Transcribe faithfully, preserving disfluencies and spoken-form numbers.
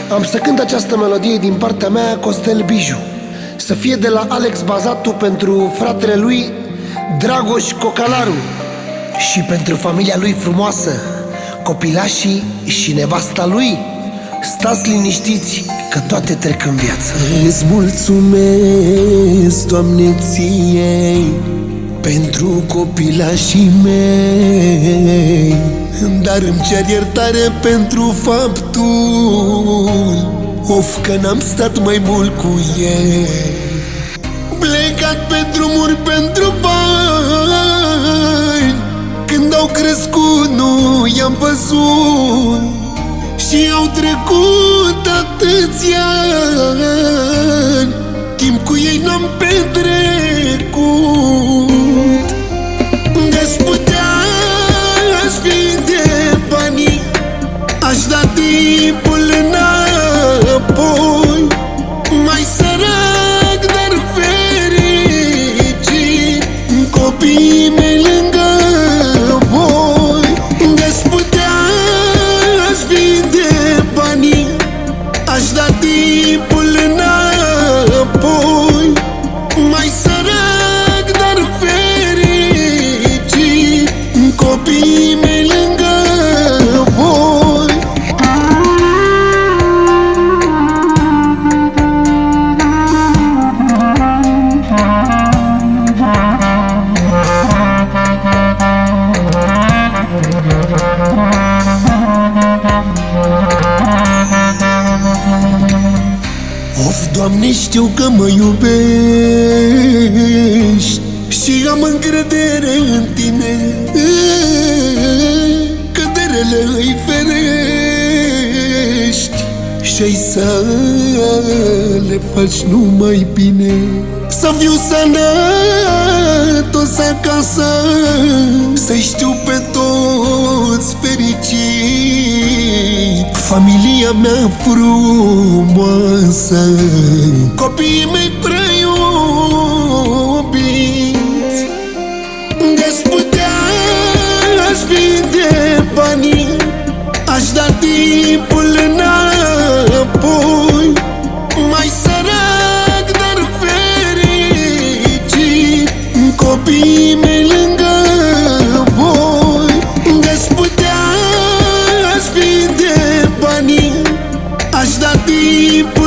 Am să cânt această melodie din partea mea, Costel Biju. Să fie de la Alex Bazatu pentru fratele lui Dragoș Cocalaru și pentru familia lui frumoasă, copilașii și nevasta lui. Stați liniștiți că toate trec în viață. Îți mulțumesc, Doamne, ție pentru copilașii mei, dar îmi cer iertare pentru faptul of că n-am stat mai mult cu ei. Plecat pe drumuri pentru bani, când au crescut nu i-am văzut și au trecut atâția ani, timp cu ei n-am petrecut. De-aș putea, aș vinde banii, aș da timpul înapoi, mai sărac, dar fericit, copiii mei lângă voi. De-aș putea, aș vinde banii, aș da timpul înapoi, mai sărac, dar fericit, copiii mei lângă voi. Of, Doamne, știu că mă iubești și am încredere în Tine, că de rele îi ferești și-ai să le faci numai bine. Să fiu sănătos acasă, să-i știu pe toți fericit, familia mea frumoasă, copiii mei prea iubiți. De-aș putea, aș vinde banii, aș da timpul înapoi, mai sărac, dar fericit, copiii mei lângă voi. De-aș putea, aș vinde banii, aș da timpul